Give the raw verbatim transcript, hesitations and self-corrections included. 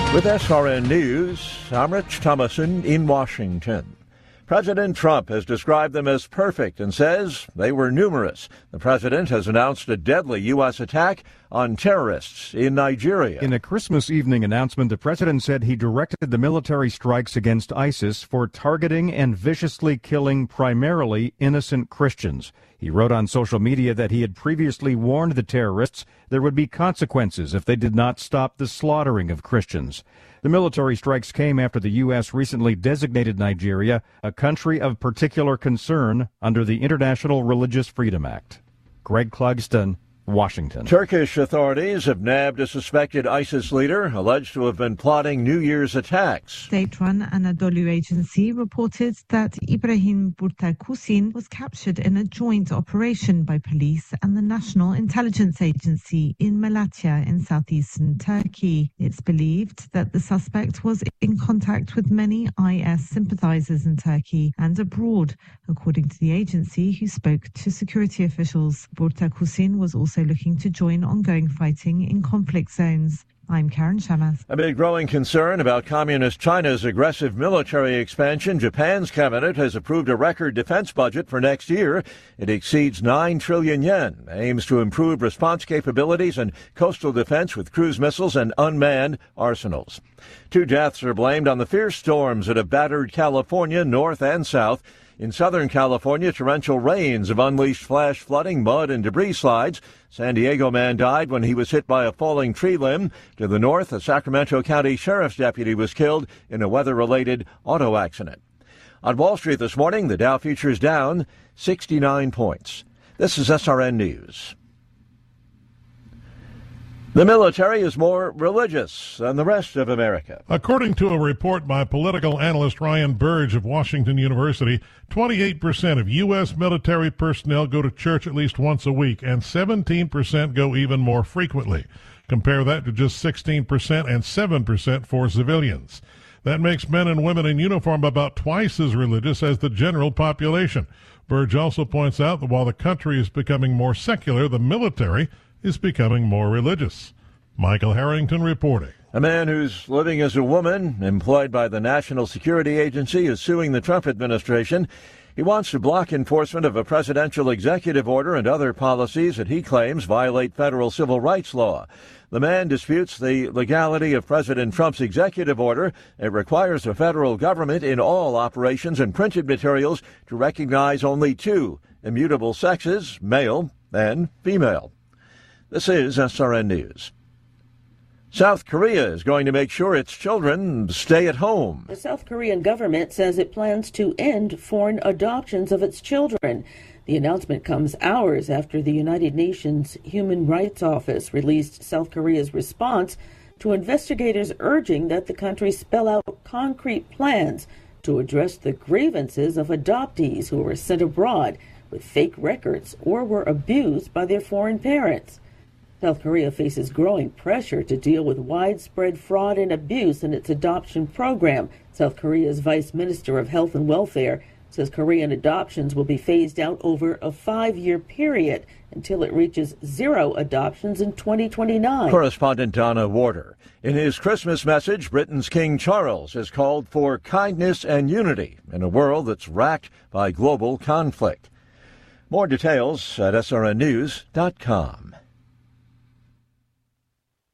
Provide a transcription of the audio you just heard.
With S R N News, I'm Rich Thomason in Washington. President Trump has described them as perfect and says they were numerous. The president has announced a deadly U S attack on terrorists in Nigeria. In a Christmas evening announcement, the president said he directed the military strikes against ISIS for targeting and viciously killing primarily innocent Christians. He wrote on social media that he had previously warned the terrorists there would be consequences if they did not stop the slaughtering of Christians. The military strikes came after the U S recently designated Nigeria a country of particular concern under the International Religious Freedom Act. Greg Clugston, Washington. Turkish authorities have nabbed a suspected ISIS leader alleged to have been plotting New Year's attacks. State-run Anadolu agency reported that Ibrahim Burtakusin was captured in a joint operation by police and the National Intelligence Agency in Malatya in southeastern Turkey. It's believed that the suspect was in contact with many I S sympathizers in Turkey and abroad, according to the agency, who spoke to security officials. Burtakusin was also looking to join ongoing fighting in conflict zones. I'm Karen Shamath. Amid growing concern about Communist China's aggressive military expansion, Japan's cabinet has approved a record defense budget for next year. It exceeds nine trillion yen, aims to improve response capabilities and coastal defense with cruise missiles and unmanned arsenals. Two deaths are blamed on the fierce storms that have battered California north and south. In Southern California, torrential rains have unleashed flash flooding, mud, and debris slides. San Diego man died when he was hit by a falling tree limb. To the north, a Sacramento County sheriff's deputy was killed in a weather-related auto accident. On Wall Street this morning, the Dow futures down sixty-nine points. This is S R N News. The military is more religious than the rest of America. According to a report by political analyst Ryan Burge of Washington University, twenty-eight percent of U S military personnel go to church at least once a week, and seventeen percent go even more frequently. Compare that to just sixteen percent and seven percent for civilians. That makes men and women in uniform about twice as religious as the general population. Burge also points out that while the country is becoming more secular, the military is becoming more religious. Michael Harrington reporting. A man who's living as a woman, employed by the National Security Agency, is suing the Trump administration. He wants to block enforcement of a presidential executive order and other policies that he claims violate federal civil rights law. The man disputes the legality of President Trump's executive order. It requires the federal government in all operations and printed materials to recognize only two immutable sexes, male and female. This is S R N News. South Korea is going to make sure its children stay at home. The South Korean government says it plans to end foreign adoptions of its children. The announcement comes hours after the United Nations Human Rights Office released South Korea's response to investigators urging that the country spell out concrete plans to address the grievances of adoptees who were sent abroad with fake records or were abused by their foreign parents. South Korea faces growing pressure to deal with widespread fraud and abuse in its adoption program. South Korea's Vice Minister of Health and Welfare says Korean adoptions will be phased out over a five-year period until it reaches zero adoptions in twenty twenty-nine. Correspondent Donna Warder. In his Christmas message, Britain's King Charles has called for kindness and unity in a world that's racked by global conflict. More details at S R N news dot com.